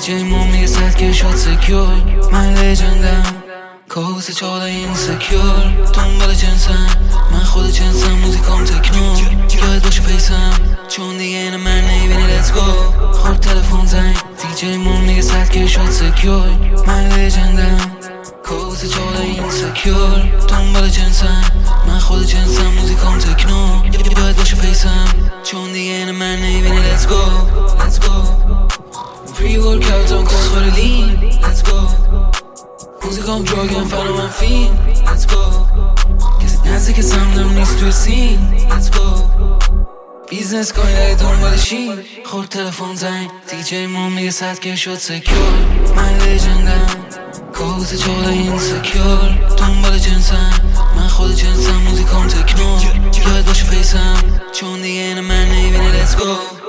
دیجی ما میگه صد که شد سکیور. من لجندم کابوس چاله اینسکیور. دنبال جنسم من خود جنسم، موزیکام تکنو یاد باشه فیسم چون دیگه اینه من نمیبینی let's go. خورد تلفن زنگ دیجی ما میگه صد که شد سکیور. من لجندم کابوس چاله اینسکیور. دنبال جنسم من خود جنسم، موزیکام تکنو یاد باشه فیسم چون دیگه اینه من نمیبینی let's go. Pre-workout هم کس خور لین let's go. موزیکام دراگم فنا من فین let's go. کسی نزدیک سمتم نیست توی سین let's go. بیزنس کنی اگه دنبالشین. خورد تلفن زنگ دیجی ما میگه صد که شد سکیور. من لجندم کابوس چاله اینسکیور. دنبال جنسم من خود جنسم، موزیکام تکنو یاد باشه فیسم چون دیگه اینه من نمیبینی let's go.